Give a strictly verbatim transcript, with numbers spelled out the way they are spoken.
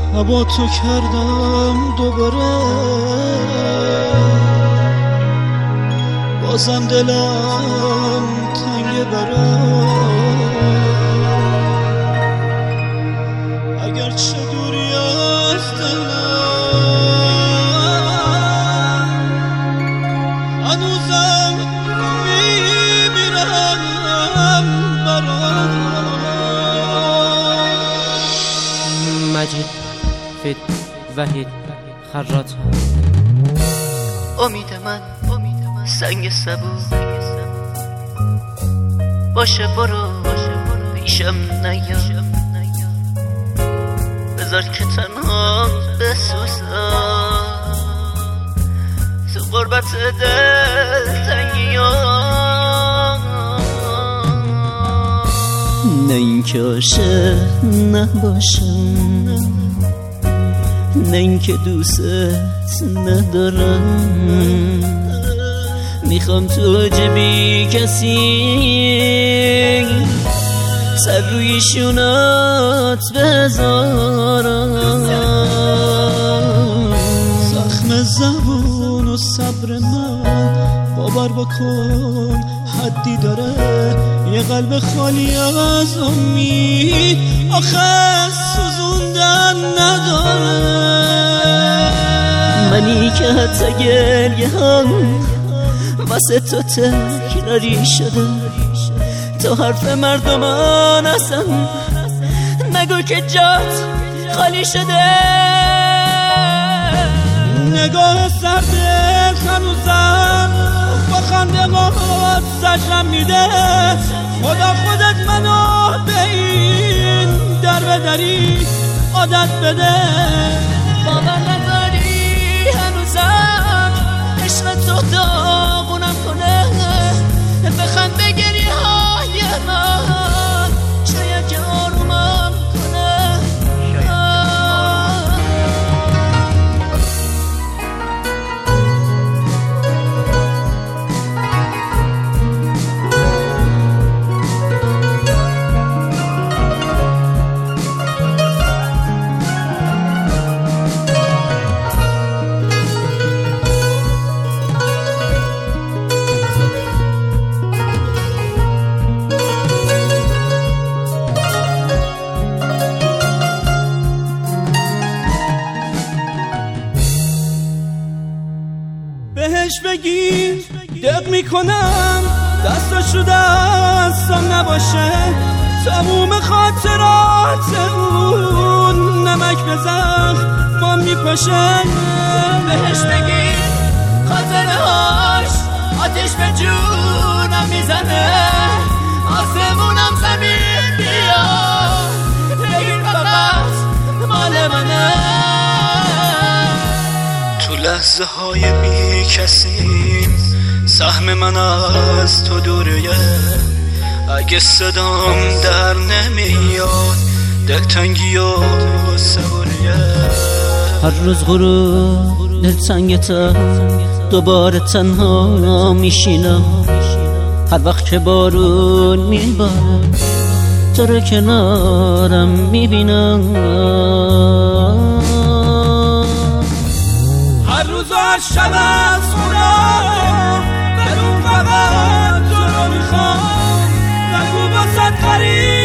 با تو کردم دوباره، بازم دلم تنگ برات، اگرچه دوری از دلم هنوزم میمیرم برات. مجید فید وحید خراط. امید من سنگ سبو باشه، برو پیشم نیا، بذار که تنها بسوزم تو غربت دل تنگیا. نه این که عاشق نباشم، نه این که دوست ندارم، میخوام تو جبی کسی سر روی شونات بذارم. زخم زبون و صبر من باور بکن حدی داره، یه قلب خالی از امید آخه سوزوندن نداره. منی که حتی گریه هم واسه تو تکراری شده، تو حرف مردمان اصلا نگو که جات خالی شده. نگاه سرد هنوزم با خنده مات سجم میده، خدا خودت منو به این در بدری عادت بده. باور نداری هنوزم عشق تو داغونم کنه، بخند به گریه های من شاید که آرومم کنه. بهش بگی دق میکنم دستاشو دستم نباشه، تموم خاطرات اون نمک به زخمم میپاشه. بهش بگی خاطره هاش آتیش به جونم میزنه، آسمونم زمین بیا بگیر فقط مال منه. تو لحظه های بی کسیم سهم من از تو دوره، اگه صدام در نمیاد دلتنگی و سوریه. هر روز غروب دلتنگتم دوباره تنها میشینم، هر وقت که بارون میباره تو رو کنارم میبینم. هر روز از شب از خونم بدون فقط تو رو میخوام، نگو باسد خرید